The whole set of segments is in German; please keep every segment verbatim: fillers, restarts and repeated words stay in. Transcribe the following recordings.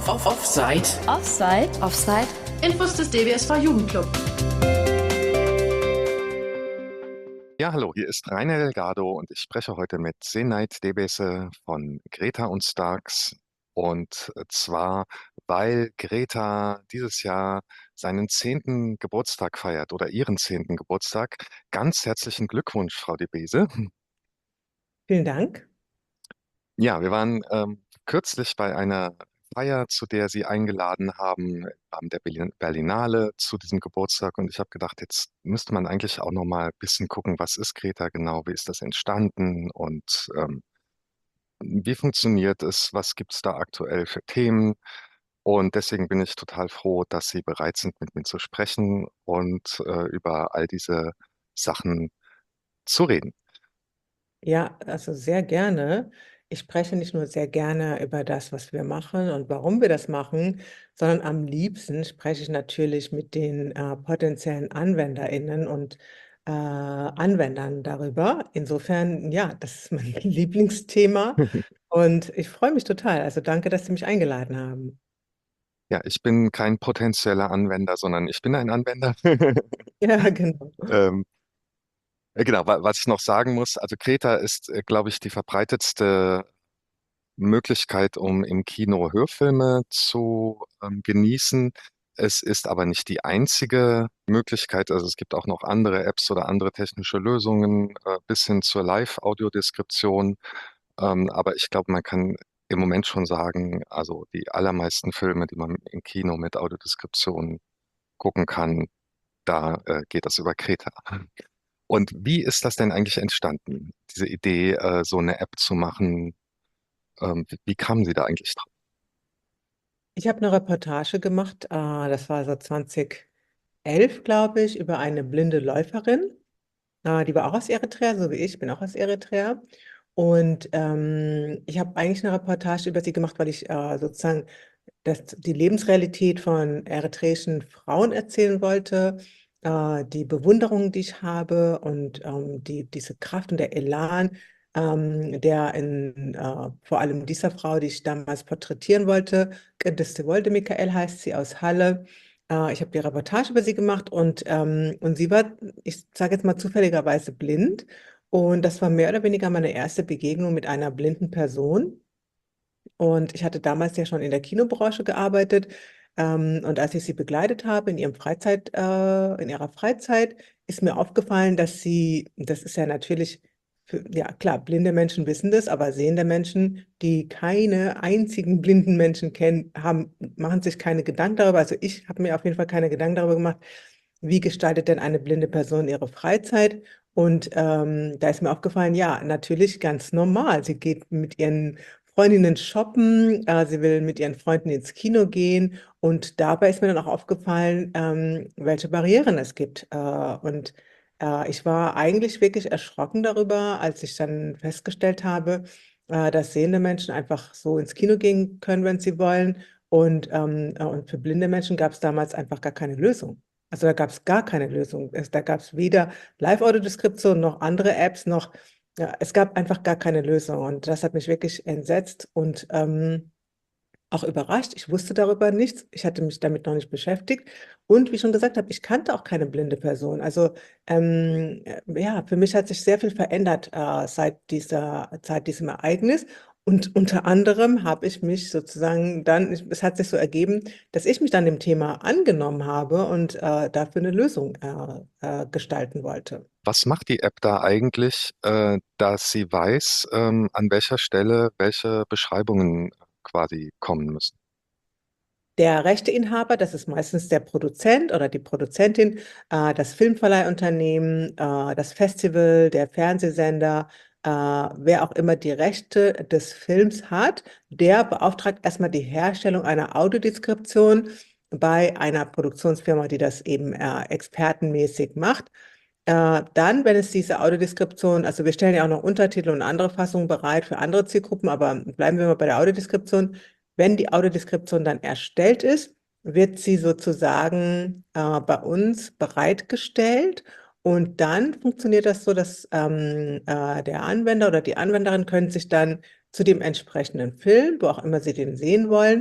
Offside. Offside. Offside. Infos des D B S V Jugendclub. Ja, hallo, hier ist Rainer Delgado und ich spreche heute mit Senait Debese von Greta und Starks. Und zwar, weil Greta dieses Jahr seinen zehnten Geburtstag feiert oder ihren zehnten Geburtstag. Ganz herzlichen Glückwunsch, Frau Debese. Vielen Dank. Ja, wir waren ähm, kürzlich bei einer Feier, zu der Sie eingeladen haben, im Rahmen der Berlin Berlinale zu diesem Geburtstag. Und ich habe gedacht, jetzt müsste man eigentlich auch noch mal ein bisschen gucken, was ist Greta genau, wie ist das entstanden und ähm, wie funktioniert es, was gibt es da aktuell für Themen. Und deswegen bin ich total froh, dass Sie bereit sind, mit mir zu sprechen und äh, über all diese Sachen zu reden. Ja, also sehr gerne. Ich spreche nicht nur sehr gerne über das, was wir machen und warum wir das machen, sondern am liebsten spreche ich natürlich mit den äh, potenziellen AnwenderInnen und äh, Anwendern darüber. Insofern, ja, das ist mein Lieblingsthema und ich freue mich total. Also danke, dass Sie mich eingeladen haben. Ja, ich bin kein potenzieller Anwender, sondern ich bin ein Anwender. Ja, genau. Ähm, äh, genau, wa- was ich noch sagen muss, also Kreta ist, äh, glaube ich, die verbreitetste Möglichkeit, um im Kino Hörfilme zu ähm, genießen. Es ist aber nicht die einzige Möglichkeit. Also es gibt auch noch andere Apps oder andere technische Lösungen, äh, bis hin zur Live-Audiodeskription. Ähm, aber ich glaube, man kann im Moment schon sagen, also die allermeisten Filme, die man im Kino mit Audiodeskription gucken kann, da äh, geht das über Kreta. Und wie ist das denn eigentlich entstanden, diese Idee, äh, so eine App zu machen? Ähm, wie, wie kamen Sie da eigentlich drauf? Ich habe eine Reportage gemacht, äh, das war so zweitausendelf, glaube ich, über eine blinde Läuferin. Äh, die war auch aus Eritrea, so wie ich, bin auch aus Eritrea. Und ähm, ich habe eigentlich eine Reportage über sie gemacht, weil ich äh, sozusagen das, die Lebensrealität von eritreischen Frauen erzählen wollte, äh, die Bewunderung, die ich habe und ähm, die, diese Kraft und der Elan, ähm, der in äh, vor allem dieser Frau, die ich damals porträtieren wollte, Christe Wolde Michael heißt sie, aus Halle. Äh, ich habe die Reportage über sie gemacht und, ähm, und sie war, ich sage jetzt mal zufälligerweise blind. Und das war mehr oder weniger meine erste Begegnung mit einer blinden Person. Und ich hatte damals ja schon in der Kinobranche gearbeitet. Ähm, und als ich sie begleitet habe in ihrem Freizeit, äh, in ihrer Freizeit, ist mir aufgefallen, dass sie, das ist ja natürlich, für, ja klar, blinde Menschen wissen das, aber sehende Menschen, die keine einzigen blinden Menschen kennen, haben, machen sich keine Gedanken darüber. Also ich habe mir auf jeden Fall keine Gedanken darüber gemacht, wie gestaltet denn eine blinde Person ihre Freizeit? Und ähm, da ist mir aufgefallen, ja, natürlich ganz normal. Sie geht mit ihren Freundinnen shoppen, äh, sie will mit ihren Freunden ins Kino gehen und dabei ist mir dann auch aufgefallen, ähm, welche Barrieren es gibt. Äh, und äh, ich war eigentlich wirklich erschrocken darüber, als ich dann festgestellt habe, äh, dass sehende Menschen einfach so ins Kino gehen können, wenn sie wollen. Und, ähm, äh, und für blinde Menschen gab es damals einfach gar keine Lösung. Also da gab es gar keine Lösung. Es, da gab es weder Live-Audio-Deskription noch andere Apps noch, ja, es gab einfach gar keine Lösung. Und das hat mich wirklich entsetzt und ähm, auch überrascht. Ich wusste darüber nichts. Ich hatte mich damit noch nicht beschäftigt. Und wie ich schon gesagt habe, ich kannte auch keine blinde Person. Also ähm, äh, ja, für mich hat sich sehr viel verändert äh, seit dieser, seit diesem Ereignis. Und unter anderem habe ich mich sozusagen dann, es es hat sich so ergeben, dass ich mich dann dem Thema angenommen habe und äh, dafür eine Lösung äh, äh, gestalten wollte. Was macht die App da eigentlich, äh, dass sie weiß, ähm, an welcher Stelle welche Beschreibungen quasi kommen müssen? Der Rechteinhaber, das ist meistens der Produzent oder die Produzentin, äh, das Filmverleihunternehmen, äh, das Festival, der Fernsehsender, äh, wer auch immer die Rechte des Films hat, der beauftragt erstmal die Herstellung einer Audiodeskription bei einer Produktionsfirma, die das eben äh, expertenmäßig macht. Äh, dann, wenn es diese Audiodeskription, also wir stellen ja auch noch Untertitel und andere Fassungen bereit für andere Zielgruppen, aber bleiben wir mal bei der Audiodeskription. Wenn die Audiodeskription dann erstellt ist, wird sie sozusagen äh, bei uns bereitgestellt und dann funktioniert das so, dass ähm, äh, der Anwender oder die Anwenderin können sich dann zu dem entsprechenden Film, wo auch immer sie den sehen wollen,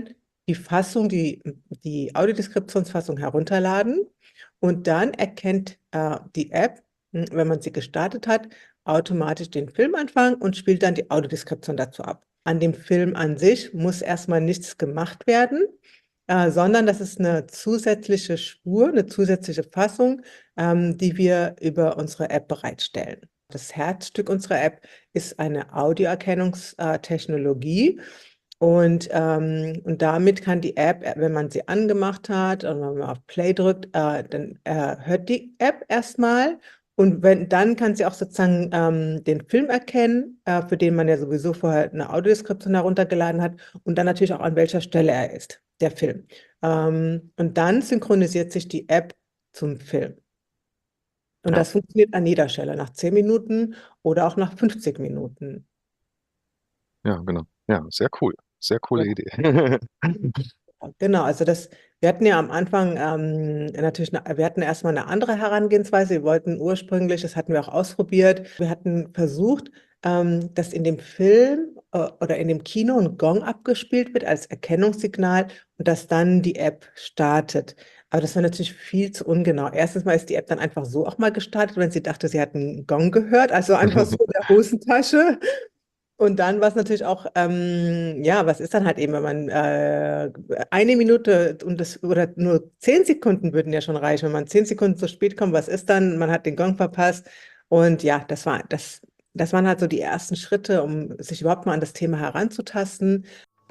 die Fassung, die, die Audiodeskriptionsfassung herunterladen und dann erkennt äh, die App, hm, wenn man sie gestartet hat, automatisch den Filmanfang und spielt dann die Audiodeskription dazu ab. An dem Film an sich muss erstmal nichts gemacht werden, äh, sondern das ist eine zusätzliche Spur, eine zusätzliche Fassung, ähm, die wir über unsere App bereitstellen. Das Herzstück unserer App ist eine Audioerkennungstechnologie. Und, ähm, und damit kann die App, äh, wenn man sie angemacht hat und wenn man auf Play drückt, äh, dann äh, hört die App erstmal. Und wenn, dann kann sie auch sozusagen ähm, den Film erkennen, äh, für den man ja sowieso vorher eine Audiodeskription heruntergeladen hat und dann natürlich auch an welcher Stelle er ist, der Film. Ähm, und dann synchronisiert sich die App zum Film. Und Ja, das funktioniert an jeder Stelle, nach zehn Minuten oder auch nach fünfzig Minuten. ja, genau. Ja, sehr cool. Sehr Ja. coole Idee. Genau, also das, wir hatten ja am Anfang ähm, natürlich, eine, wir hatten erstmal eine andere Herangehensweise. Wir wollten ursprünglich, das hatten wir auch ausprobiert, wir hatten versucht, ähm, dass in dem Film äh, oder in dem Kino ein Gong abgespielt wird als Erkennungssignal und dass dann die App startet. Aber das war natürlich viel zu ungenau. Erstens mal ist die App dann einfach so auch mal gestartet, wenn sie dachte, sie hat einen Gong gehört, also einfach so in der Hosentasche. Und dann war es natürlich auch, ähm, ja, was ist dann halt eben, wenn man äh, eine Minute und das, oder nur zehn Sekunden würden ja schon reichen, wenn man zehn Sekunden zu spät kommt, was ist dann? Man hat den Gong verpasst. Und ja, das war, das, das waren halt so die ersten Schritte, um sich überhaupt mal an das Thema heranzutasten.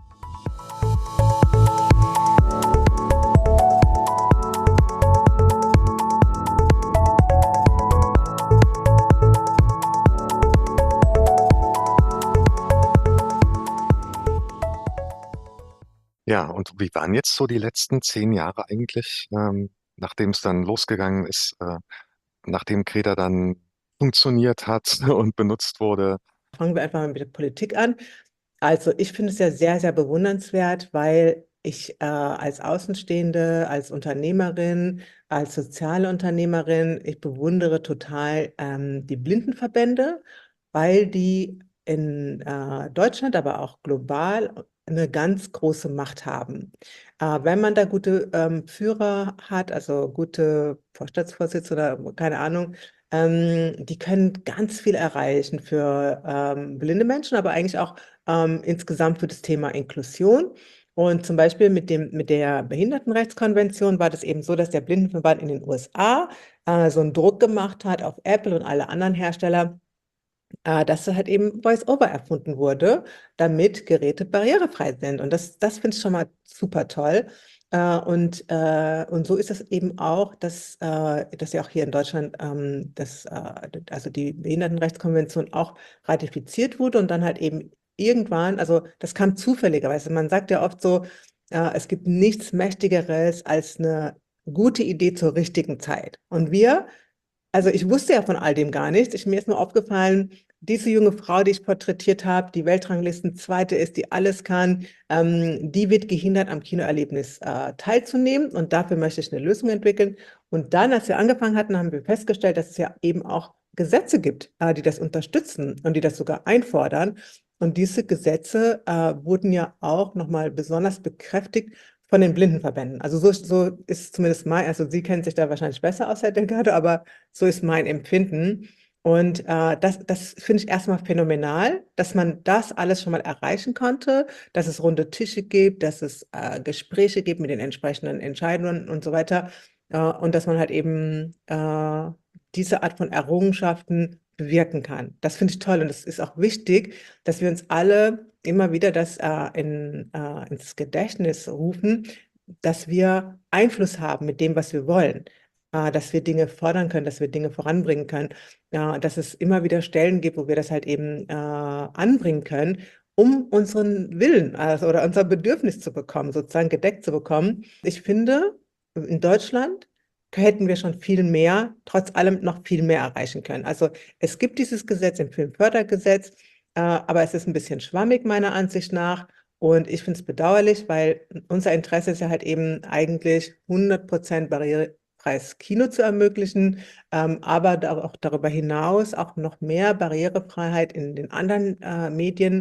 Ja, und wie waren jetzt so die letzten zehn Jahre eigentlich, ähm, nachdem es dann losgegangen ist, äh, nachdem Kreta dann funktioniert hat und benutzt wurde? Fangen wir einfach mal mit der Politik an. Also ich finde es ja sehr, sehr bewundernswert, weil ich äh, als Außenstehende, als Unternehmerin, als soziale Unternehmerin, ich bewundere total ähm, die Blindenverbände, weil die in äh, Deutschland, aber auch global eine ganz große Macht haben. Äh, wenn man da gute ähm, Führer hat, also gute Vorstandsvorsitzende oder keine Ahnung, ähm, die können ganz viel erreichen für ähm, blinde Menschen, aber eigentlich auch ähm, insgesamt für das Thema Inklusion. Und zum Beispiel mit dem, mit der Behindertenrechtskonvention war das eben so, dass der Blindenverband in den U S A äh, so einen Druck gemacht hat auf Apple und alle anderen Hersteller, äh, dass halt eben Voice-over erfunden wurde, damit Geräte barrierefrei sind. Und das, das finde ich schon mal super toll. Äh, und, äh, und so ist es eben auch, dass, äh, dass ja auch hier in Deutschland ähm, das, äh, also die Behindertenrechtskonvention auch ratifiziert wurde und dann halt eben irgendwann, also das kam zufälligerweise. Man sagt ja oft so, äh, es gibt nichts Mächtigeres als eine gute Idee zur richtigen Zeit. Und wir also ich wusste ja von all dem gar nichts. Ich, mir ist nur aufgefallen, diese junge Frau, die ich porträtiert habe, die Weltranglisten Zweite ist, die alles kann, ähm, die wird gehindert, am Kinoerlebnis äh, teilzunehmen und dafür möchte ich eine Lösung entwickeln. Und dann, als wir angefangen hatten, haben wir festgestellt, dass es ja eben auch Gesetze gibt, äh, die das unterstützen und die das sogar einfordern. Und diese Gesetze äh, wurden ja auch nochmal besonders bekräftigt von den Blindenverbänden. Also so, so ist zumindest mein, also Sie kennen sich da wahrscheinlich besser aus, Herr Delgado, aber so ist mein Empfinden. Und äh, das, das finde ich erstmal phänomenal, dass man das alles schon mal erreichen konnte, dass es runde Tische gibt, dass es äh, Gespräche gibt mit den entsprechenden Entscheidungen und so weiter. Äh, und dass man halt eben äh, diese Art von Errungenschaften bewirken kann. Das finde ich toll und es ist auch wichtig, dass wir uns alle immer wieder das äh, in, äh, ins Gedächtnis rufen, dass wir Einfluss haben mit dem, was wir wollen, äh, dass wir Dinge fordern können, dass wir Dinge voranbringen können, äh, dass es immer wieder Stellen gibt, wo wir das halt eben äh, anbringen können, um unseren Willen also, oder unser Bedürfnis zu bekommen, sozusagen gedeckt zu bekommen. Ich finde, in Deutschland hätten wir schon viel mehr, trotz allem noch viel mehr erreichen können. Also es gibt dieses Gesetz im Filmfördergesetz, äh, aber es ist ein bisschen schwammig meiner Ansicht nach. Und ich finde es bedauerlich, weil unser Interesse ist ja halt eben eigentlich hundert Prozent barrierefreies Kino zu ermöglichen, ähm, aber da auch darüber hinaus auch noch mehr Barrierefreiheit in den anderen äh, Medien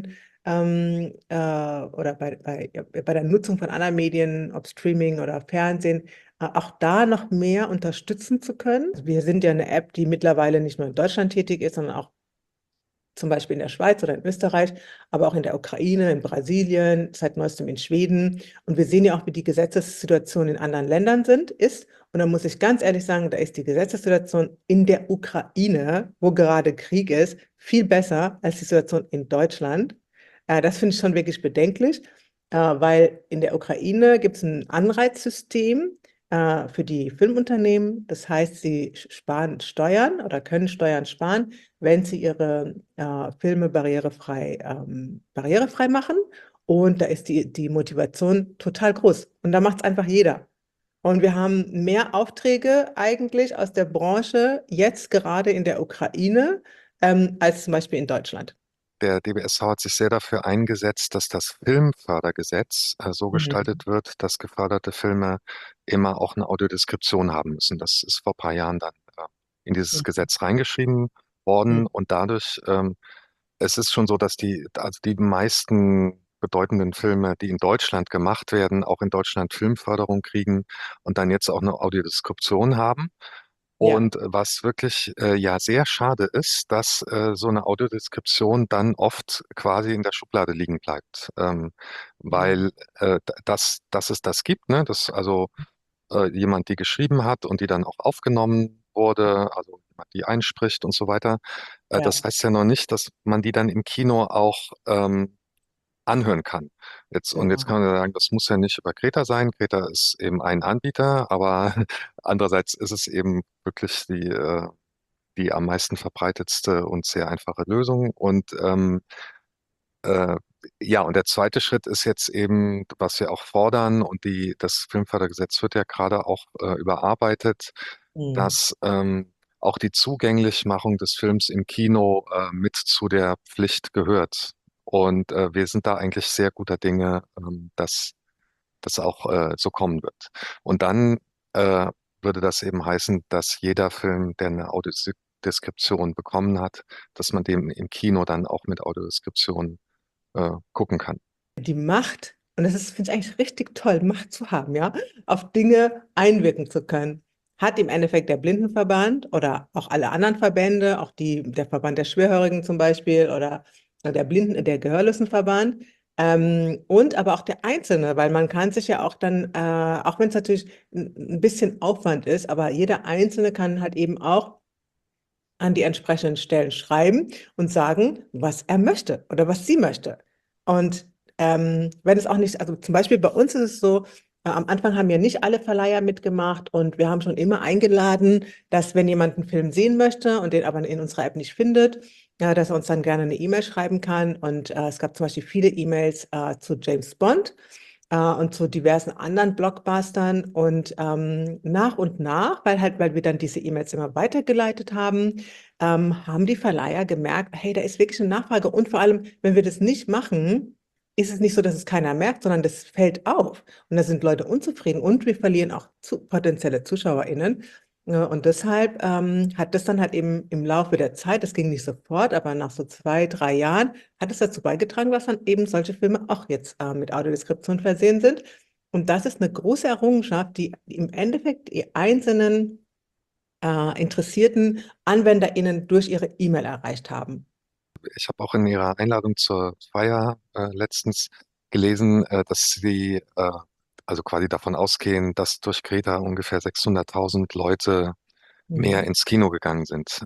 ähm, äh, oder bei, bei, ja, bei der Nutzung von anderen Medien, ob Streaming oder Fernsehen, äh, auch da noch mehr unterstützen zu können. Also wir sind ja eine App, die mittlerweile nicht nur in Deutschland tätig ist, sondern auch zum Beispiel in der Schweiz oder in Österreich, aber auch in der Ukraine, in Brasilien, seit neuestem in Schweden. Und wir sehen ja auch, wie die Gesetzessituation in anderen Ländern sind, ist. Und da muss ich ganz ehrlich sagen, da ist die Gesetzessituation in der Ukraine, wo gerade Krieg ist, viel besser als die Situation in Deutschland. Äh, das finde ich schon wirklich bedenklich, äh, weil in der Ukraine gibt es ein Anreizsystem äh, für die Filmunternehmen. Das heißt, sie sparen Steuern oder können Steuern sparen, wenn sie ihre äh, Filme barrierefrei, ähm, barrierefrei machen. Und da ist die, die Motivation total groß. Und da macht es einfach jeder. Und wir haben mehr Aufträge eigentlich aus der Branche jetzt gerade in der Ukraine ähm, als zum Beispiel in Deutschland. Der D B S V hat sich sehr dafür eingesetzt, dass das Filmfördergesetz äh, so Mhm. gestaltet wird, dass geförderte Filme immer auch eine Audiodeskription haben müssen. Das ist vor ein paar Jahren dann äh, in dieses Mhm. Gesetz reingeschrieben Mhm. worden und dadurch, ähm, es ist schon so, dass die, also die meisten bedeutenden Filme, die in Deutschland gemacht werden, auch in Deutschland Filmförderung kriegen und dann jetzt auch eine Audiodeskription haben. Ja. Und was wirklich äh, ja sehr schade ist, dass äh, so eine Audiodeskription dann oft quasi in der Schublade liegen bleibt, ähm, Mhm. weil äh, d- dass, dass es das gibt, ne, dass also äh, jemand die geschrieben hat und die dann auch aufgenommen wurde, also jemand die einspricht und so weiter, äh, das Ja. heißt ja noch nicht, dass man die dann im Kino auch ähm, anhören kann. Jetzt, und jetzt Genau. kann man ja sagen, das muss ja nicht über Kreta sein. Kreta ist eben ein Anbieter, aber andererseits ist es eben wirklich die, äh, die am meisten verbreitetste und sehr einfache Lösung. Und ähm, äh, ja, und der zweite Schritt ist jetzt eben, was wir auch fordern, und die, das Filmfördergesetz wird ja gerade auch äh, überarbeitet, Mhm. dass ähm, auch die Zugänglichmachung des Films im Kino äh, mit zu der Pflicht gehört. Und äh, wir sind da eigentlich sehr guter Dinge, ähm, dass das auch äh, so kommen wird. Und dann äh, würde das eben heißen, dass jeder Film, der eine Audiodeskription bekommen hat, dass man dem im Kino dann auch mit Audiodeskription äh, gucken kann. Die Macht, und das ist, finde ich eigentlich richtig toll, Macht zu haben, ja, auf Dinge einwirken zu können, hat im Endeffekt der Blindenverband oder auch alle anderen Verbände, auch die, der Verband der Schwerhörigen zum Beispiel oder der Blinden, der Gehörlosenverband, ähm, und aber auch der Einzelne, weil man kann sich ja auch dann, äh, auch wenn es natürlich ein ein bisschen Aufwand ist, aber jeder Einzelne kann halt eben auch an die entsprechenden Stellen schreiben und sagen, was er möchte oder was sie möchte. Und ähm, wenn es auch nicht, also zum Beispiel bei uns ist es so, äh, am Anfang haben ja nicht alle Verleiher mitgemacht und wir haben schon immer eingeladen, dass wenn jemand einen Film sehen möchte und den aber in unserer App nicht findet, ja, dass er uns dann gerne eine E-Mail schreiben kann. Und äh, es gab zum Beispiel viele E-Mails äh, zu James Bond äh, und zu diversen anderen Blockbustern. Und ähm, nach und nach, weil halt, weil wir dann diese E-Mails immer weitergeleitet haben, ähm, haben die Verleiher gemerkt, hey, da ist wirklich eine Nachfrage. Und vor allem, wenn wir das nicht machen, ist es nicht so, dass es keiner merkt, sondern das fällt auf. Und da sind Leute unzufrieden und wir verlieren auch zu, potenzielle ZuschauerInnen. Ja, und deshalb ähm, hat das dann halt eben im Laufe der Zeit, das ging nicht sofort, aber nach so zwei, drei Jahren, hat es dazu beigetragen, dass dann eben solche Filme auch jetzt äh, mit Audiodeskription versehen sind. Und das ist eine große Errungenschaft, die im Endeffekt die einzelnen äh, interessierten AnwenderInnen durch ihre E-Mail erreicht haben. Ich habe auch in Ihrer Einladung zur Feier äh, letztens gelesen, äh, dass Sie äh, also quasi davon ausgehen, dass durch Greta ungefähr sechshunderttausend Leute mehr Mhm. ins Kino gegangen sind.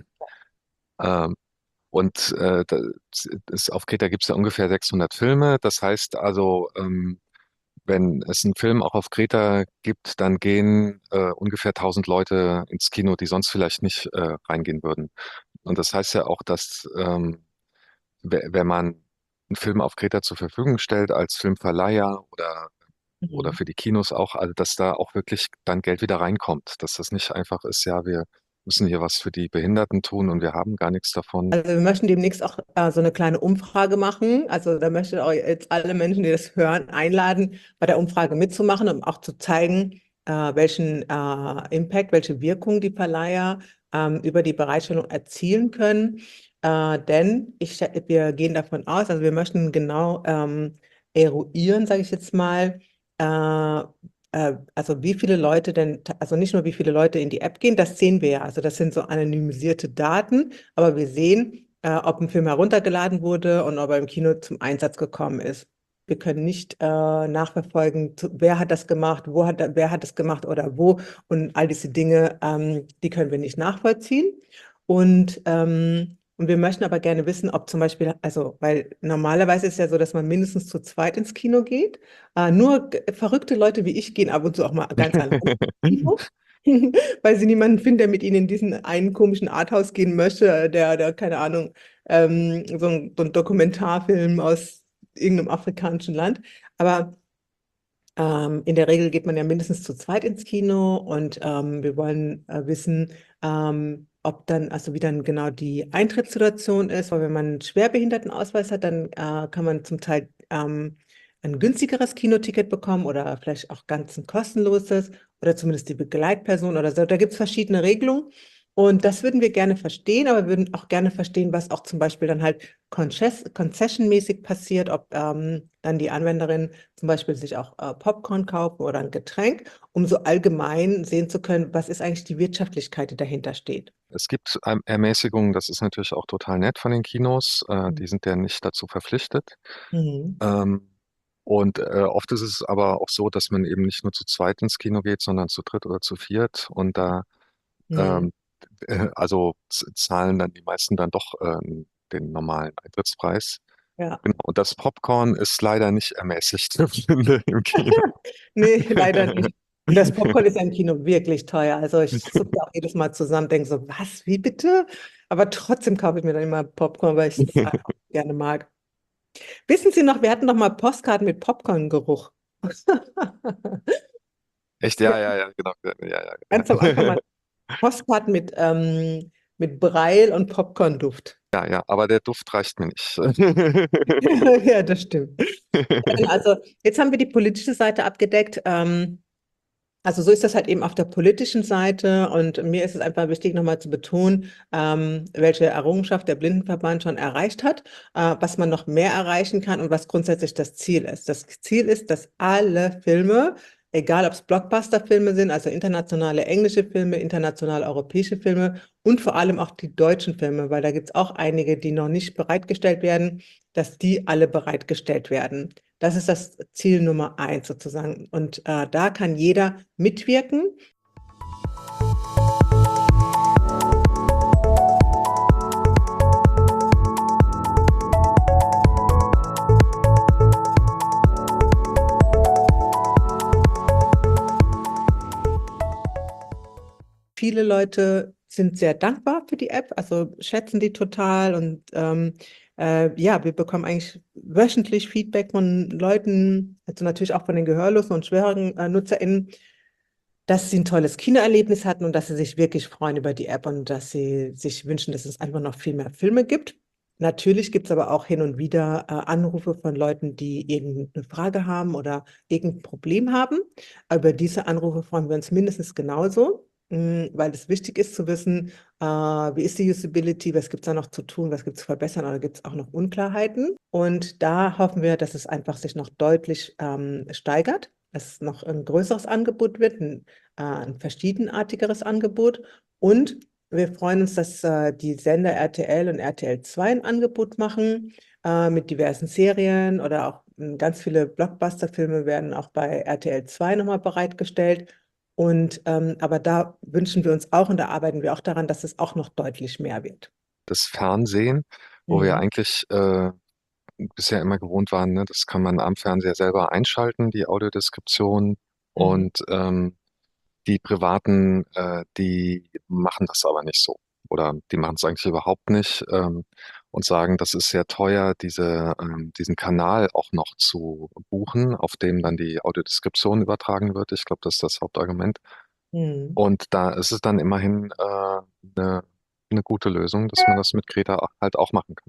Ähm, und äh, das ist, auf Kreta gibt es ja ungefähr sechshundert Filme. Das heißt also, ähm, wenn es einen Film auch auf Kreta gibt, dann gehen äh, ungefähr tausend Leute ins Kino, die sonst vielleicht nicht äh, reingehen würden. Und das heißt ja auch, dass ähm, we- wenn man einen Film auf Kreta zur Verfügung stellt als Filmverleiher oder oder Mhm. für die Kinos auch, also dass da auch wirklich dann Geld wieder reinkommt, dass das nicht einfach ist, ja, wir müssen hier was für die Behinderten tun und wir haben gar nichts davon. Also wir möchten demnächst auch äh, so eine kleine Umfrage machen. Also da möchte ich auch jetzt alle Menschen, die das hören, einladen, bei der Umfrage mitzumachen, um auch zu zeigen, äh, welchen äh, Impact, welche Wirkung die Verleiher ähm, über die Bereitstellung erzielen können. Äh, denn ich, schä- wir gehen davon aus, also wir möchten genau ähm, eruieren, sage ich jetzt mal, äh, äh, also wie viele Leute denn, ta- also nicht nur wie viele Leute in die App gehen, das sehen wir ja. Also das sind so anonymisierte Daten, aber wir sehen, äh, ob ein Film heruntergeladen wurde und ob er im Kino zum Einsatz gekommen ist. Wir können nicht äh, nachverfolgen, zu- wer hat das gemacht, wo hat, er- wer hat das gemacht oder wo, und all diese Dinge, ähm, die können wir nicht nachvollziehen. Und, ähm, und wir möchten aber gerne wissen, ob zum Beispiel, also, weil normalerweise ist es ja so, dass man mindestens zu zweit ins Kino geht. Äh, nur g- verrückte Leute wie ich gehen ab und zu auch mal ganz allein ins Kino, weil sie niemanden finden, der mit ihnen in diesen einen komischen Arthouse gehen möchte, der, der, keine Ahnung, ähm, so ein, so ein Dokumentarfilm aus irgendeinem afrikanischen Land. Aber ähm, in der Regel geht man ja mindestens zu zweit ins Kino, und ähm, wir wollen äh, wissen, ähm, ob dann, also wie dann genau die Eintrittssituation ist, weil wenn man einen Schwerbehindertenausweis hat, dann äh, kann man zum Teil ähm, ein günstigeres Kinoticket bekommen oder vielleicht auch ganz ein kostenloses oder zumindest die Begleitperson oder so. Da gibt es verschiedene Regelungen. Und das würden wir gerne verstehen, aber wir würden auch gerne verstehen, was auch zum Beispiel dann halt concess- concessionmäßig passiert, ob ähm, dann die Anwenderin zum Beispiel sich auch äh, Popcorn kaufen oder ein Getränk, um so allgemein sehen zu können, was ist eigentlich die Wirtschaftlichkeit, die dahinter steht. Es gibt ähm, Ermäßigungen, das ist natürlich auch total nett von den Kinos. Äh, die sind ja nicht dazu verpflichtet. Mhm. Ähm, und äh, oft ist es aber auch so, dass man eben nicht nur zu zweit ins Kino geht, sondern zu dritt oder zu viert. Und da, Mhm. ähm, äh, also z- zahlen dann die meisten dann doch äh, den normalen Eintrittspreis. Ja, Genau. Und das Popcorn ist leider nicht ermäßigt, finde ich, im Kino. nee, leider nicht. Und das Popcorn ist ja im Kino wirklich teuer. Also ich zucke da auch jedes Mal zusammen, denke so, was, wie bitte? Aber trotzdem kaufe ich mir dann immer Popcorn, weil ich es einfach gerne mag. Wissen Sie noch, wir hatten noch mal Postkarten mit Popcorn-Geruch. Echt? Ja, ja, ja, genau. Ja, ja, Ganz am Anfang ja. mal Postkarten mit, ähm, mit Breil und Popcorn-Duft. Ja, ja, aber der Duft reicht mir nicht. Ja, das stimmt. Also, jetzt haben wir die politische Seite abgedeckt. Ähm, also, so ist das halt eben auf der politischen Seite. Und mir ist es einfach wichtig, nochmal zu betonen, ähm, welche Errungenschaft der Blindenverband schon erreicht hat, äh, was man noch mehr erreichen kann und was grundsätzlich das Ziel ist. Das Ziel ist, dass alle Filme, egal ob es Blockbuster-Filme sind, also internationale englische Filme, internationale europäische Filme und vor allem auch die deutschen Filme, weil da gibt es auch einige, die noch nicht bereitgestellt werden, dass die alle bereitgestellt werden. Das ist das Ziel Nummer eins sozusagen. Und äh, da kann jeder mitwirken. Viele Leute sind sehr dankbar für die App, also schätzen die total. Und ähm, äh, ja, wir bekommen eigentlich wöchentlich Feedback von Leuten, also natürlich auch von den gehörlosen und schweren äh, NutzerInnen, dass sie ein tolles Kinoerlebnis hatten und dass sie sich wirklich freuen über die App und dass sie sich wünschen, dass es einfach noch viel mehr Filme gibt. Natürlich gibt es aber auch hin und wieder äh, Anrufe von Leuten, die irgendeine Frage haben oder irgendein Problem haben. Über diese Anrufe freuen wir uns mindestens genauso, mh, weil es wichtig ist zu wissen, äh, wie ist die Usability, was gibt es da noch zu tun, was gibt es zu verbessern oder gibt es auch noch Unklarheiten. Und da hoffen wir, dass es einfach sich noch deutlich ähm, steigert, dass es noch ein größeres Angebot wird, ein, äh, ein verschiedenartigeres Angebot. Und wir freuen uns, dass äh, die Sender R T L und R T L zwei ein Angebot machen äh, mit diversen Serien, oder auch mh, ganz viele Blockbuster-Filme werden auch bei R T L zwei nochmal bereitgestellt. Und ähm, aber da wünschen wir uns auch, und da arbeiten wir auch daran, dass es auch noch deutlich mehr wird. Das Fernsehen, wo wir Mhm. eigentlich äh, bisher immer gewohnt waren, ne, das kann man am Fernseher selber einschalten, die Audiodeskription. Mhm. Und ähm, die Privaten, äh, die machen das aber nicht so. Oder die machen es eigentlich überhaupt nicht ähm, und sagen, das ist sehr teuer, diese, ähm, diesen Kanal auch noch zu buchen, auf dem dann die Audiodeskription übertragen wird. Ich glaube, das ist das Hauptargument. Mhm. Und da ist es dann immerhin äh, eine, eine gute Lösung, dass man das mit Kreta halt auch machen kann.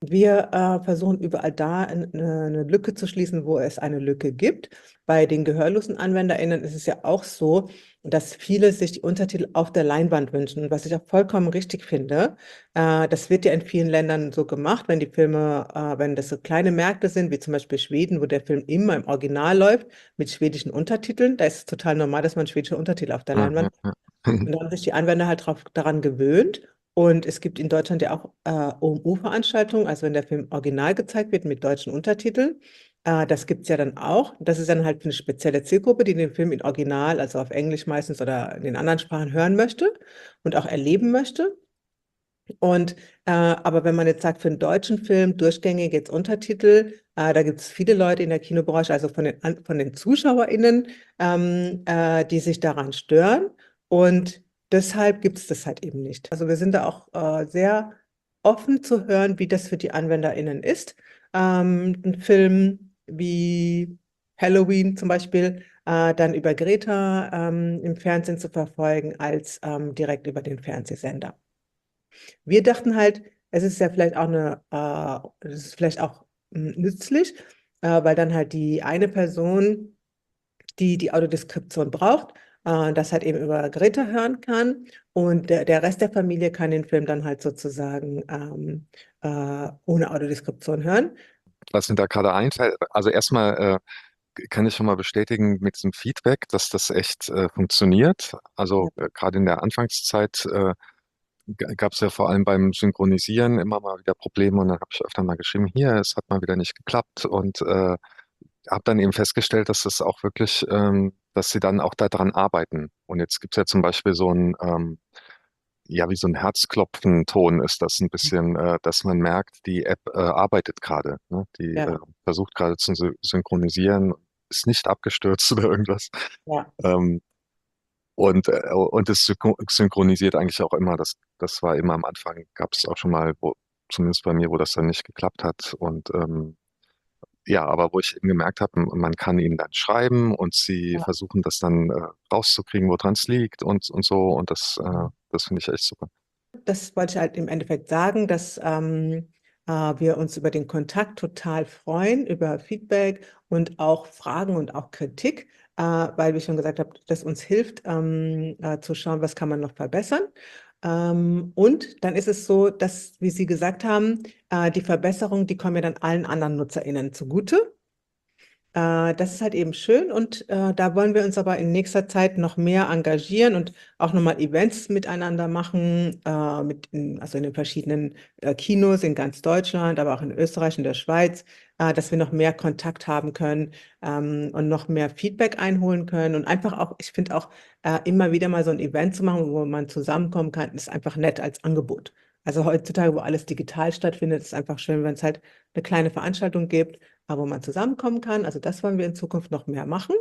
Wir äh, versuchen überall da eine, eine Lücke zu schließen, wo es eine Lücke gibt. Bei den gehörlosen AnwenderInnen ist es ja auch so, dass viele sich die Untertitel auf der Leinwand wünschen, was ich auch vollkommen richtig finde. Äh, das wird ja in vielen Ländern so gemacht, wenn die Filme, äh, wenn das so kleine Märkte sind, wie zum Beispiel Schweden, wo der Film immer im Original läuft, mit schwedischen Untertiteln. Da ist es total normal, dass man schwedische Untertitel auf der Ja, ja, Leinwand. ja. Und da haben sich die Anwender halt drauf, daran gewöhnt. Und es gibt in Deutschland ja auch äh, O M U-Veranstaltungen, also wenn der Film original gezeigt wird mit deutschen Untertiteln. Äh, das gibt es ja dann auch. Das ist dann halt für eine spezielle Zielgruppe, die den Film in Original, also auf Englisch meistens oder in den anderen Sprachen hören möchte und auch erleben möchte. Und äh, aber wenn man jetzt sagt, für einen deutschen Film durchgängig jetzt Untertitel, äh, da gibt es viele Leute in der Kinobranche, also von den, an- von den ZuschauerInnen, ähm, äh, die sich daran stören. Und deshalb gibt es das halt eben nicht. Also wir sind da auch äh, sehr offen zu hören, wie das für die AnwenderInnen ist. Ähm, ein Film wie Halloween zum Beispiel, äh, dann über Greta ähm, im Fernsehen zu verfolgen, als ähm, direkt über den Fernsehsender. Wir dachten halt, es ist ja vielleicht auch eine, äh, es ist vielleicht auch mm, nützlich, äh, weil dann halt die eine Person, die die Audiodeskription braucht, äh, das halt eben über Geräte hören kann und der, der Rest der Familie kann den Film dann halt sozusagen ähm, äh, ohne Audiodeskription hören. Was mir da gerade einfällt, also erstmal äh, kann ich schon mal bestätigen mit diesem Feedback, dass das echt äh, funktioniert. Ja, Also äh, gerade in der Anfangszeit äh, gab es ja vor allem beim Synchronisieren immer mal wieder Probleme und dann habe ich öfter mal geschrieben, hier, es hat mal wieder nicht geklappt und äh, habe dann eben festgestellt, dass das auch wirklich, ähm, dass sie dann auch daran arbeiten. Und jetzt gibt es ja zum Beispiel so ein, ähm, ja, wie so ein Herzklopfen-Ton ist das ein bisschen, äh, dass man merkt, die App äh, arbeitet gerade, ne? Die äh, ja, versucht gerade zu sy- synchronisieren, ist nicht abgestürzt oder irgendwas. ja. Ähm, und, äh, und es synchro- synchronisiert eigentlich auch immer. Das, das war immer am Anfang, gab es auch schon mal, wo, zumindest bei mir, wo das dann nicht geklappt hat. Und ähm, ja, aber wo ich eben gemerkt habe, m- man kann ihnen dann schreiben und sie Ja. versuchen das dann äh, rauszukriegen, woran es liegt und, und so. Und das, äh, das finde ich echt super. Das wollte ich halt im Endeffekt sagen, dass ähm, äh, wir uns über den Kontakt total freuen, über Feedback und auch Fragen und auch Kritik, äh, weil, wie ich schon gesagt habe, das uns hilft, ähm, äh, zu schauen, was kann man noch verbessern. Ähm, und dann ist es so, dass, wie Sie gesagt haben, äh, die Verbesserungen, die kommen ja dann allen anderen NutzerInnen zugute. Äh, das ist halt eben schön und äh, da wollen wir uns aber in nächster Zeit noch mehr engagieren und auch nochmal Events miteinander machen, äh, mit in, also in den verschiedenen äh, Kinos in ganz Deutschland, aber auch in Österreich und der Schweiz, äh, dass wir noch mehr Kontakt haben können ähm, und noch mehr Feedback einholen können und einfach auch, ich finde auch äh, immer wieder mal so ein Event zu machen, wo man zusammenkommen kann, ist einfach nett als Angebot. Also heutzutage, wo alles digital stattfindet, ist es einfach schön, wenn es halt eine kleine Veranstaltung gibt, aber wo man zusammenkommen kann. Also das wollen wir in Zukunft noch mehr machen.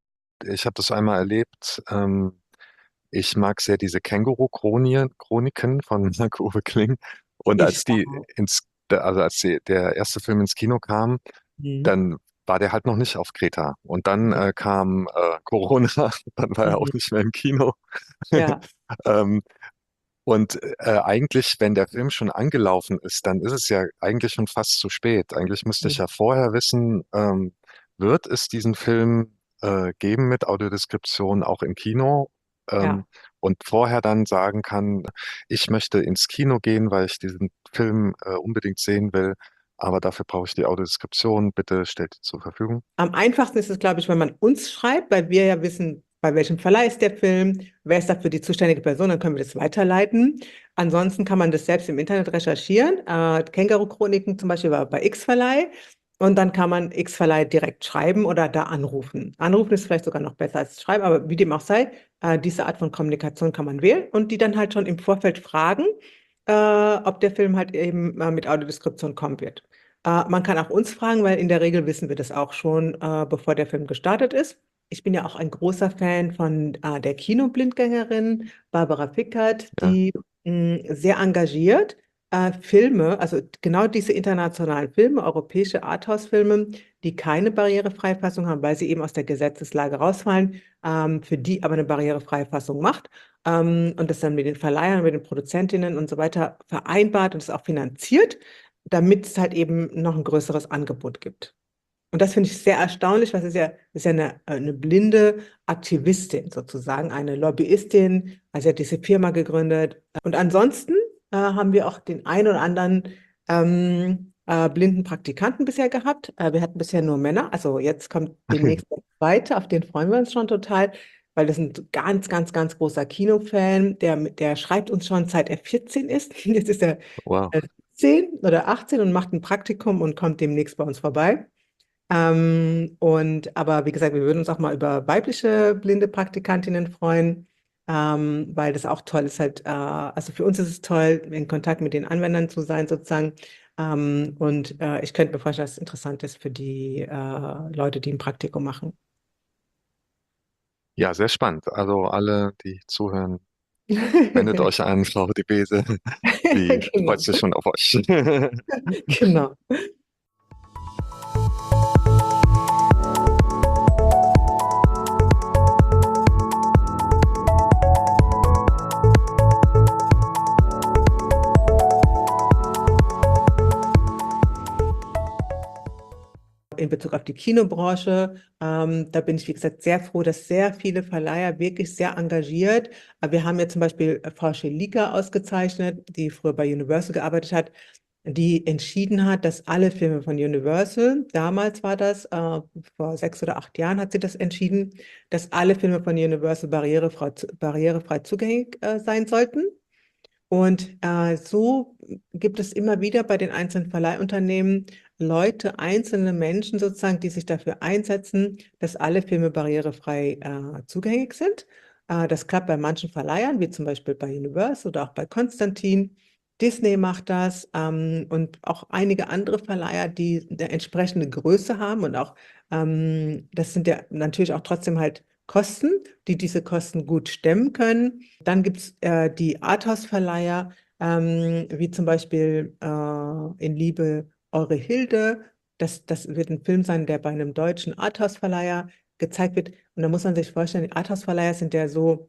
Ich habe das einmal erlebt. Ähm, ich mag sehr diese Känguru-Chroniken von Marc-Uwe Kling. Und Ich als die auch. ins, also als die, der erste Film ins Kino kam, Mhm. dann war der halt noch nicht auf Kreta. Und dann äh, kam äh, Corona, dann war er auch Mhm. nicht mehr im Kino. Ja. Ähm, und äh, eigentlich, wenn der Film schon angelaufen ist, dann ist es ja eigentlich schon fast zu spät. Eigentlich müsste ich Mhm. ja vorher wissen, ähm, wird es diesen Film äh, geben mit Audiodeskription auch im Kino? Ähm, Ja. und vorher dann sagen kann, ich möchte ins Kino gehen, weil ich diesen Film äh, unbedingt sehen will, aber dafür brauche ich die Audiodeskription. Bitte stellt die zur Verfügung. Am einfachsten ist es, glaube ich, wenn man uns schreibt, weil wir ja wissen, bei welchem Verleih ist der Film, wer ist dafür die zuständige Person, dann können wir das weiterleiten. Ansonsten kann man das selbst im Internet recherchieren. Äh, Känguru-Chroniken zum Beispiel war bei X-Verleih und dann kann man X-Verleih direkt schreiben oder da anrufen. Anrufen ist vielleicht sogar noch besser als schreiben, aber wie dem auch sei, äh, diese Art von Kommunikation kann man wählen und die dann halt schon im Vorfeld fragen, äh, ob der Film halt eben äh, mit Audiodeskription kommen wird. Äh, man kann auch uns fragen, weil in der Regel wissen wir das auch schon, äh, bevor der Film gestartet ist. Ich bin ja auch ein großer Fan von äh, der Kinoblindgängerin Barbara Fickert, Ja, die mh, sehr engagiert äh, Filme, also genau diese internationalen Filme, europäische Arthouse-Filme, die keine barrierefreie Fassung haben, weil sie eben aus der Gesetzeslage rausfallen, ähm, für die aber eine barrierefreie Fassung macht ähm, und das dann mit den Verleihern, mit den Produzentinnen und so weiter vereinbart und es auch finanziert. damit es halt eben noch ein größeres Angebot gibt. Und das finde ich sehr erstaunlich, weil es ist ja, ist ja eine, eine blinde Aktivistin sozusagen, eine Lobbyistin, also sie hat diese Firma gegründet. Und ansonsten äh, haben wir auch den einen oder anderen ähm, äh, blinden Praktikanten bisher gehabt. Äh, wir hatten bisher nur Männer, also jetzt kommt demnächst der zweite, auf den freuen wir uns schon total, weil das ist ein ganz, ganz, ganz großer Kinofan, der, der schreibt uns schon, seit er vierzehn ist. Jetzt ist er Wow. äh, zehn oder achtzehn und macht ein Praktikum und kommt demnächst bei uns vorbei. Ähm, und aber wie gesagt, wir würden uns auch mal über weibliche blinde Praktikantinnen freuen, ähm, weil das auch toll ist halt, äh, also für uns ist es toll, in Kontakt mit den Anwendern zu sein sozusagen. Ähm, und äh, ich könnte mir vorstellen, dass es interessant ist für die äh, Leute, die ein Praktikum machen. Ja, sehr spannend. Also alle, die zuhören, wendet euch an Frau de Bese. Die freut Genau, sich schon auf euch. genau. In Bezug auf die Kinobranche, ähm, da bin ich, wie gesagt, sehr froh, dass sehr viele Verleiher wirklich sehr engagiert. Aber wir haben ja zum Beispiel äh, Frau Schelika ausgezeichnet, die früher bei Universal gearbeitet hat, die entschieden hat, dass alle Filme von Universal, damals war das, äh, vor sechs oder acht Jahren hat sie das entschieden, dass alle Filme von Universal barrierefrei, barrierefrei zugänglich äh, sein sollten. Und äh, so gibt es immer wieder bei den einzelnen Verleihunternehmen Leute, einzelne Menschen sozusagen, die sich dafür einsetzen, dass alle Filme barrierefrei äh, zugänglich sind. Äh, das klappt bei manchen Verleihern, wie zum Beispiel bei Universal oder auch bei Konstantin. Disney macht das ähm, und auch einige andere Verleiher, die eine entsprechende Größe haben und auch, ähm, das sind ja natürlich auch trotzdem halt Kosten, die diese Kosten gut stemmen können. Dann gibt es äh, die Arthouse-Verleiher, ähm, wie zum Beispiel äh, in Liebe Eure Hilde. Das, das wird ein Film sein, der bei einem deutschen Arthouse-Verleiher gezeigt wird. Und da muss man sich vorstellen, die Arthouse-Verleiher sind ja so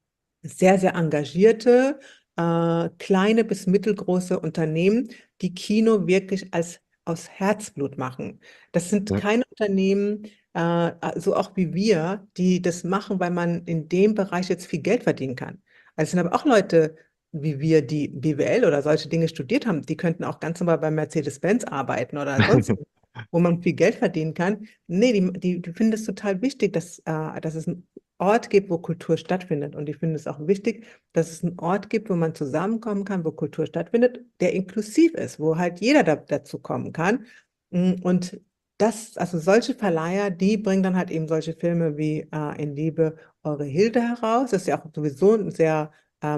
sehr, sehr engagierte, äh, kleine bis mittelgroße Unternehmen, die Kino wirklich als aus Herzblut machen. Das sind Ja. keine Unternehmen, äh, so auch wie wir, die das machen, weil man in dem Bereich jetzt viel Geld verdienen kann. Also es sind aber auch Leute wie wir, die B W L oder solche Dinge studiert haben, die könnten auch ganz normal bei Mercedes-Benz arbeiten oder sonst, wo man viel Geld verdienen kann. Nee, die, die, die finden es total wichtig, dass, äh, dass es ein Ort gibt, wo Kultur stattfindet. Und ich finde es auch wichtig, dass es einen Ort gibt, wo man zusammenkommen kann, wo Kultur stattfindet, der inklusiv ist, wo halt jeder da, dazu kommen kann. Mm, Und das, also solche Verleiher, die bringen dann halt eben solche Filme wie äh, In Liebe Eure Hilde heraus. Das ist ja auch sowieso ein sehr,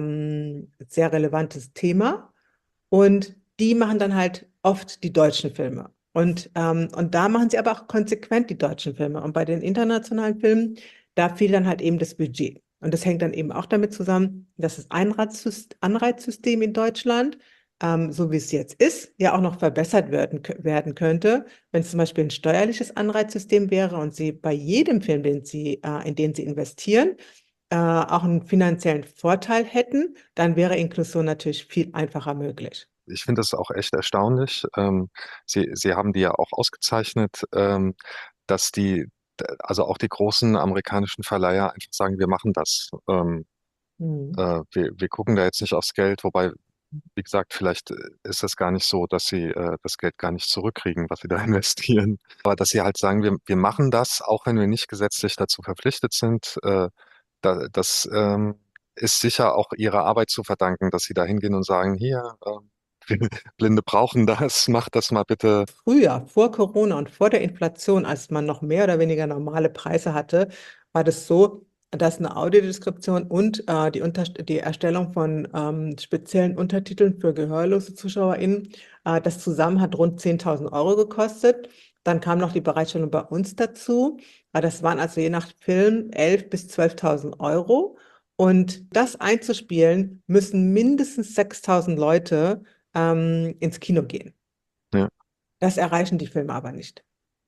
ähm, sehr relevantes Thema. Und die machen dann halt oft die deutschen Filme. Und, ähm, und da machen sie aber auch konsequent die deutschen Filme. Und bei den internationalen Filmen, da fehlt dann halt eben das Budget. Und das hängt dann eben auch damit zusammen, dass das Einreizsys- Anreizsystem in Deutschland, ähm, so wie es jetzt ist, ja auch noch verbessert werden, kö- werden könnte. Wenn es zum Beispiel ein steuerliches Anreizsystem wäre und Sie bei jedem Film, den Sie, äh, in den Sie investieren, äh, auch einen finanziellen Vorteil hätten, dann wäre Inklusion natürlich viel einfacher möglich. Ich finde das auch echt erstaunlich. Ähm, Sie, Sie haben die ja auch ausgezeichnet, ähm, dass die, also auch die großen amerikanischen Verleiher einfach sagen, wir machen das. Ähm, Mhm. äh, wir, wir gucken da jetzt nicht aufs Geld, wobei, wie gesagt, vielleicht äh, ist es gar nicht so, dass sie äh, das Geld gar nicht zurückkriegen, was sie da investieren. Aber dass sie halt sagen, wir, wir machen das, auch wenn wir nicht gesetzlich dazu verpflichtet sind, äh, da, das ähm, ist sicher auch ihrer Arbeit zu verdanken, dass sie da hingehen und sagen, hier, ähm, Blinde brauchen das, macht das mal bitte. Früher, vor Corona und vor der Inflation, als man noch mehr oder weniger normale Preise hatte, war das so, dass eine Audiodeskription und äh, die, Unter die Erstellung von ähm, speziellen Untertiteln für gehörlose ZuschauerInnen, äh, das zusammen hat rund zehntausend Euro gekostet. Dann kam noch die Bereitstellung bei uns dazu. Äh, das waren also je nach Film elftausend bis zwölftausend Euro. Und das einzuspielen, müssen mindestens sechstausend Leute ähm, ins Kino gehen. Ja. Das erreichen die Filme aber nicht.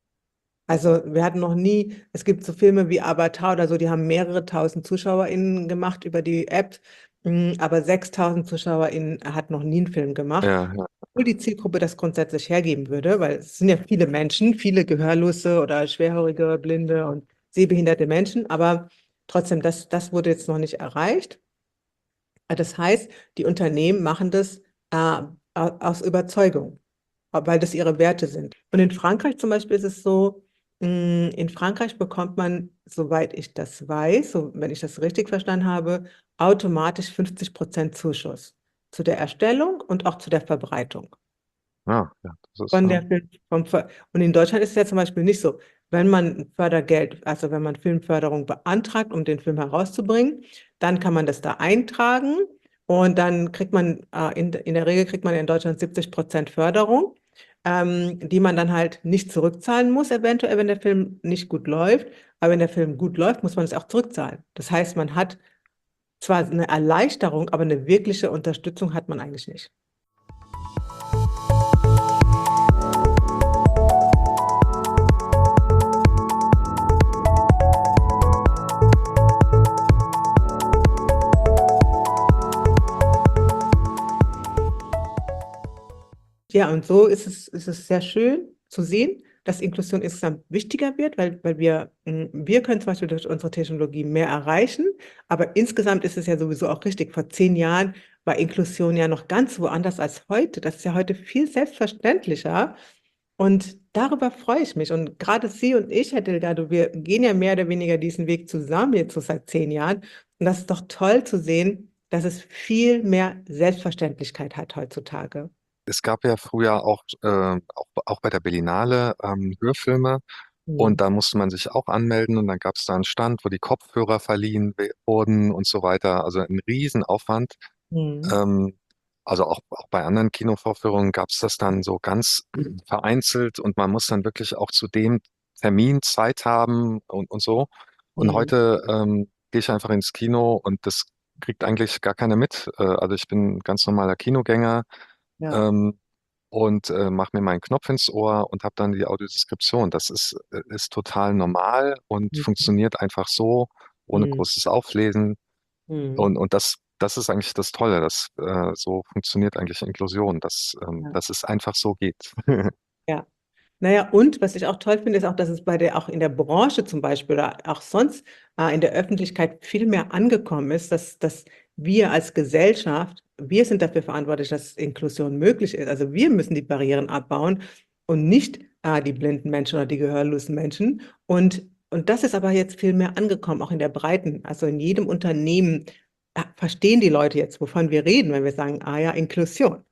Also wir hatten noch nie, es gibt so Filme wie Avatar oder so, die haben mehrere tausend ZuschauerInnen gemacht über die App. Mm, Aber sechstausend ZuschauerInnen hat noch nie einen Film gemacht, Ja, ja. obwohl die Zielgruppe das grundsätzlich hergeben würde, weil es sind ja viele Menschen, viele Gehörlose oder schwerhörige, blinde und sehbehinderte Menschen, aber trotzdem, das, das wurde jetzt noch nicht erreicht. Äh, Das heißt, die Unternehmen machen das äh, au- aus Überzeugung, äh, weil das ihre Werte sind. Und in Frankreich zum Beispiel ist es so, mh, in Frankreich bekommt man, soweit ich das weiß, so, wenn ich das richtig verstanden habe, automatisch fünfzig Prozent Zuschuss zu der Erstellung und auch zu der Verbreitung. Ah, ja, das ist Von ja. der Film, vom, Ver- und in Deutschland ist es ja zum Beispiel nicht so. Wenn man Fördergeld, also wenn man Filmförderung beantragt, um den Film herauszubringen, dann kann man das da eintragen und dann kriegt man, äh, in, in der Regel kriegt man in Deutschland siebzig Prozent Förderung, ähm, die man dann halt nicht zurückzahlen muss, eventuell, wenn der Film nicht gut läuft. Aber wenn der Film gut läuft, muss man es auch zurückzahlen. Das heißt, man hat zwar eine Erleichterung, aber eine wirkliche Unterstützung hat man eigentlich nicht. Ja, und so ist es, ist es sehr schön zu sehen, dass Inklusion insgesamt wichtiger wird, weil, weil wir, mh, wir können zum Beispiel durch unsere Technologie mehr erreichen, aber insgesamt ist es ja sowieso auch richtig. Vor zehn Jahren war Inklusion ja noch ganz woanders als heute. Das ist ja heute viel selbstverständlicher und darüber freue ich mich. Und gerade Sie und ich, Herr Delgado, wir gehen ja mehr oder weniger diesen Weg zusammen jetzt so seit zehn Jahren. Und das ist doch toll zu sehen, dass es viel mehr Selbstverständlichkeit hat heutzutage. Es gab ja früher auch, äh, auch, auch bei der Berlinale ähm, Hörfilme und Hm. da musste man sich auch anmelden und dann gab es da einen Stand, wo die Kopfhörer verliehen we- wurden und so weiter. Also ein Riesenaufwand. Hm. Ähm, also auch, auch bei anderen Kinovorführungen gab es das dann so ganz vereinzelt und man muss dann wirklich auch zu dem Termin Zeit haben und, und so. Und Hm. heute ähm, gehe ich einfach ins Kino und das kriegt eigentlich gar keiner mit. Äh, also ich bin ein ganz normaler Kinogänger Ja. ähm, und äh, mache mir meinen Knopf ins Ohr und habe dann die Audiodeskription. Das ist, äh, ist total normal und Hm. funktioniert einfach so, ohne Hm. großes Auflesen. Hm. Und, und das, das ist eigentlich das Tolle. Das, äh, so funktioniert eigentlich Inklusion, dass, ähm, Ja. dass es einfach so geht. Ja. Naja, und was ich auch toll finde, ist auch, dass es bei der, auch in der Branche zum Beispiel oder auch sonst äh, in der Öffentlichkeit viel mehr angekommen ist, dass, dass wir als Gesellschaft, wir sind dafür verantwortlich, dass Inklusion möglich ist. Also wir müssen die Barrieren abbauen und nicht äh, die blinden Menschen oder die gehörlosen Menschen. Und, und das ist aber jetzt viel mehr angekommen, auch in der Breiten. Also in jedem Unternehmen äh, verstehen die Leute jetzt, wovon wir reden, wenn wir sagen, ah ja, Inklusion.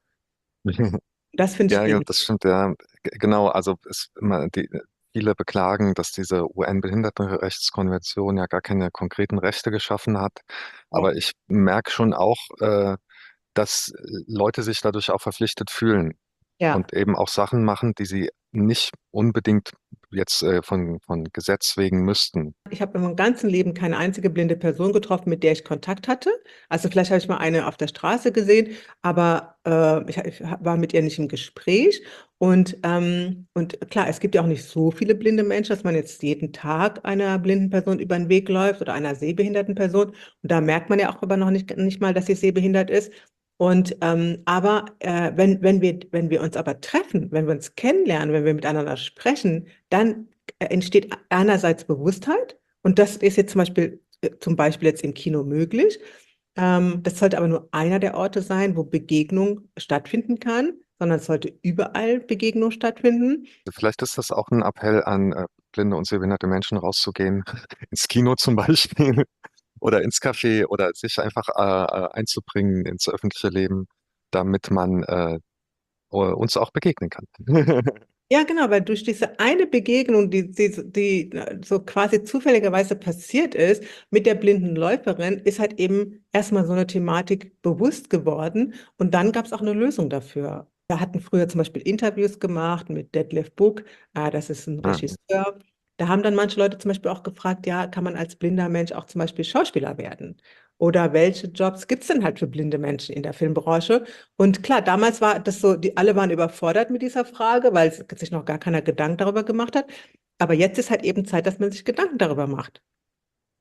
Das finde ich Ja, ja, eben. das stimmt, ja. G- Genau, also es, immer die, viele beklagen, dass diese U N-Behindertenrechtskonvention ja gar keine konkreten Rechte geschaffen hat. Aber ich merke schon auch, äh, dass Leute sich dadurch auch verpflichtet fühlen Ja. und eben auch Sachen machen, die sie nicht unbedingt jetzt äh, von, von Gesetz wegen müssten. Ich habe in meinem ganzen Leben keine einzige blinde Person getroffen, mit der ich Kontakt hatte. Also vielleicht habe ich mal eine auf der Straße gesehen, aber äh, ich, ich war mit ihr nicht im Gespräch. Und, ähm, und klar, es gibt ja auch nicht so viele blinde Menschen, dass man jetzt jeden Tag einer blinden Person über den Weg läuft oder einer sehbehinderten Person. Und da merkt man ja auch aber noch nicht, nicht mal, dass sie sehbehindert ist. Und ähm, aber äh, wenn, wenn wir, wenn wir uns aber treffen, wenn wir uns kennenlernen, wenn wir miteinander sprechen, dann äh, entsteht einerseits Bewusstheit und das ist jetzt zum Beispiel, äh, zum Beispiel jetzt im Kino möglich. Ähm, das sollte aber nur einer der Orte sein, wo Begegnung stattfinden kann, sondern es sollte überall Begegnung stattfinden. Vielleicht ist das auch ein Appell an äh, blinde und sehbehinderte Menschen rauszugehen, ins Kino zum Beispiel oder ins Café oder sich einfach äh, äh, einzubringen ins öffentliche Leben, damit man äh, uns auch begegnen kann. Ja, genau, weil durch diese eine Begegnung, die, die, die äh, so quasi zufälligerweise passiert ist mit der blinden Läuferin, ist halt eben erstmal so eine Thematik bewusst geworden und dann gab es auch eine Lösung dafür. Wir hatten früher zum Beispiel Interviews gemacht mit Detlef Buck, äh, das ist ein Ah, Regisseur. Da haben dann manche Leute zum Beispiel auch gefragt, ja, kann man als blinder Mensch auch zum Beispiel Schauspieler werden? Oder welche Jobs gibt es denn halt für blinde Menschen in der Filmbranche? Und klar, damals war das so, die alle waren überfordert mit dieser Frage, weil sich noch gar keiner Gedanken darüber gemacht hat. Aber jetzt ist halt eben Zeit, dass man sich Gedanken darüber macht.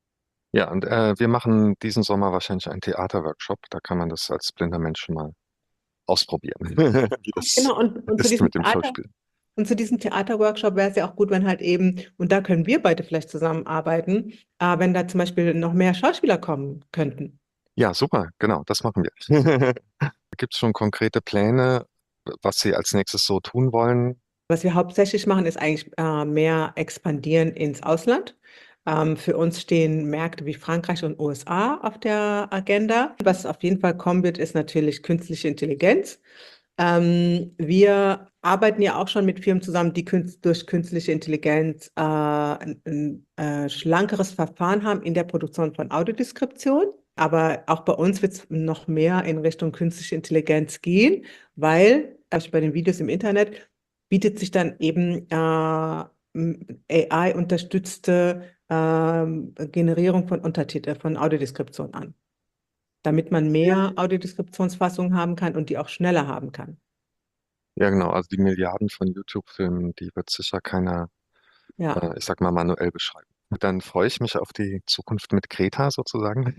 Ja, und äh, wir machen diesen Sommer wahrscheinlich einen Theaterworkshop. Da kann man das als blinder Mensch schon mal ausprobieren, wie das Genau, und, und zu ist diesem mit dem Theater, Schauspiel. und zu diesem Theaterworkshop wäre es ja auch gut, wenn halt eben, und da können wir beide vielleicht zusammenarbeiten, äh, wenn da zum Beispiel noch mehr Schauspieler kommen könnten. Ja, super, genau, das machen wir. Gibt es schon konkrete Pläne, was Sie als nächstes so tun wollen? Was wir hauptsächlich machen, ist eigentlich äh, mehr expandieren ins Ausland. Ähm, für uns stehen Märkte wie Frankreich und U S A auf der Agenda. Was auf jeden Fall kommen wird, ist natürlich künstliche Intelligenz. Ähm, wir arbeiten ja auch schon mit Firmen zusammen, die künst durch künstliche Intelligenz äh, ein, ein äh, schlankeres Verfahren haben in der Produktion von Audiodeskription. Aber auch bei uns wird es noch mehr in Richtung künstliche Intelligenz gehen, weil, also bei den Videos im Internet, bietet sich dann eben äh, A I-unterstützte ähm, Generierung von Untertitel, von Audiodeskription an, damit man mehr Audiodeskriptionsfassungen haben kann und die auch schneller haben kann. Ja, genau, also die Milliarden von YouTube-Filmen, die wird sicher keiner, Ja, äh, ich sag mal, manuell beschreiben. Dann freue ich mich auf die Zukunft mit Greta sozusagen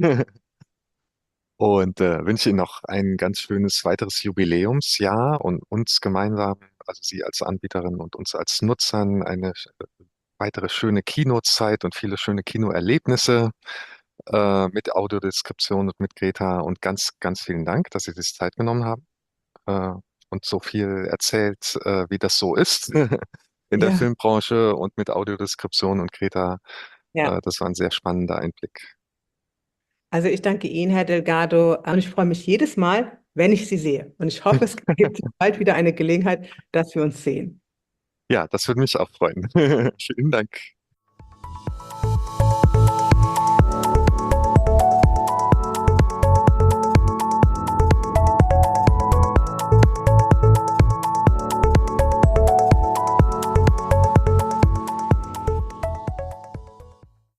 und äh, wünsche Ihnen noch ein ganz schönes weiteres Jubiläumsjahr und uns gemeinsam, also Sie als Anbieterin und uns als Nutzern, eine weitere schöne Kinozeit und viele schöne Kinoerlebnisse äh, mit Audiodeskription und mit Greta und ganz, ganz vielen Dank, dass Sie sich Zeit genommen haben äh, und so viel erzählt, äh, wie das so ist in der ja, Filmbranche und mit Audiodeskription und Greta. ja. Äh, das war ein sehr spannender Einblick. Also ich danke Ihnen, Herr Delgado, und ich freue mich jedes Mal, wenn ich Sie sehe. Und ich hoffe, es gibt bald wieder eine Gelegenheit, dass wir uns sehen. Ja, das würde mich auch freuen. Vielen Dank.